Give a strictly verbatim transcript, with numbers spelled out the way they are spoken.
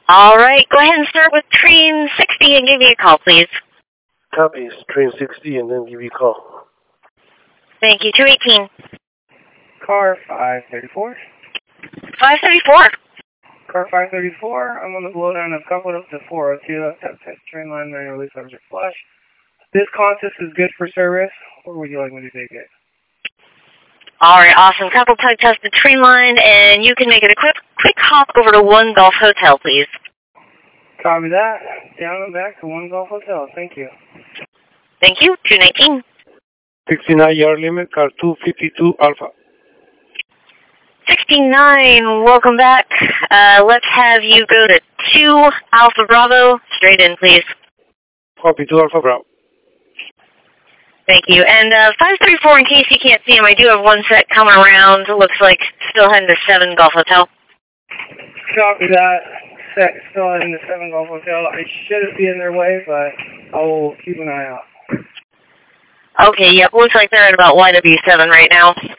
All right, go ahead and start with train sixty and give me a call, please. Copy, train sixty and then give you a call. Thank you, two eighteen. Car five thirty-four. five thirty-four. Car five thirty-four, I'm on the blowdown of coupled up to four oh two, test test train line, manual subject flush. This consist is good for service, or would you like me to take it? All right, awesome. Couple tug test the train line, and you can make it a quick quick hop over to One Golf Hotel, please. Copy that. Down and back to One Golf Hotel. Thank you. Thank you, two nineteen. sixty-nine yard limit, car two fifty-two Alpha. sixty-nine, welcome back. Uh, let's have you go to two Alpha Bravo. Straight in, please. Copy, two Alpha Bravo. Thank you. And uh, five thirty-four, in case you can't see him, I do have one set coming around. It looks like still heading to seven Golf Hotel. Copy that. Set still heading to seven Golf Hotel. I shouldn't be in their way, but I will keep an eye out. Okay, yep, looks like they're at about Y W seven right now.